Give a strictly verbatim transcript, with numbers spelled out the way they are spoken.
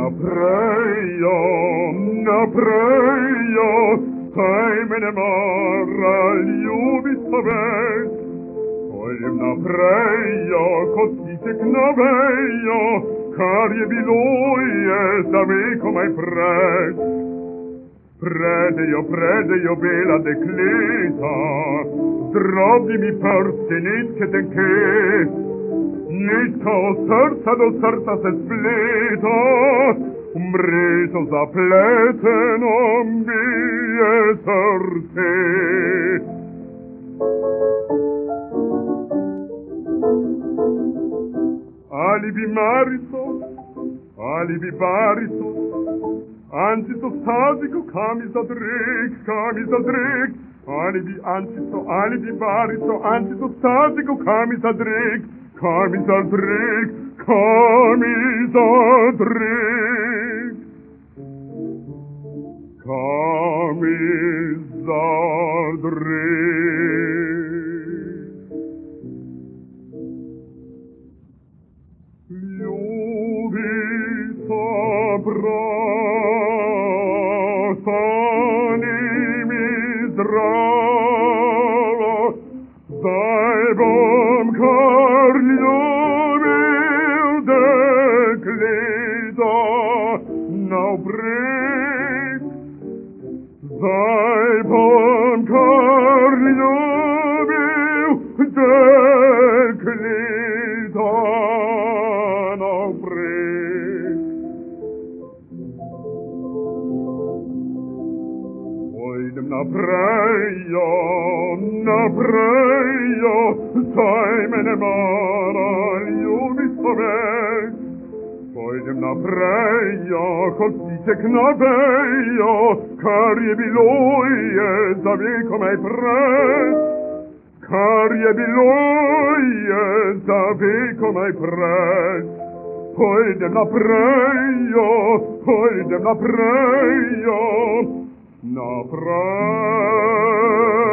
napreio, napreio, stai mene mara, ljubit poveć. Kojem napreio, kotiček navejo, kar je bilo je za vekom aj prej. Predejo, predejo bela dekleta, z drobnimi prsti nitke tenke. Nitka od srca do srca se spleta, v mrežo zapleteno mi je srce. Ali bi Marico, ali bi Barico, Ančico Stazico, kam za drek, kam za drek. Ali bi Ančico, ali bi Barico, Ančico Stazico, kam za drek, kam za drek, kam za drek. Kam za drek. Ljubica brastani mi zdravo, zdaj bom kar ljubil dekleta navprek. Zdaj bom kar ljubil dekleta navprek. Pojdem naprejo, naprejo, saj mene mara, ljubit poveć. Pojdem naprejo, kot ptiček navejo, kar je bilo je za vekom aj prej. Kar je bilo je za vekom aj prej. Pojdem naprejo, pojdem naprejo, naprej.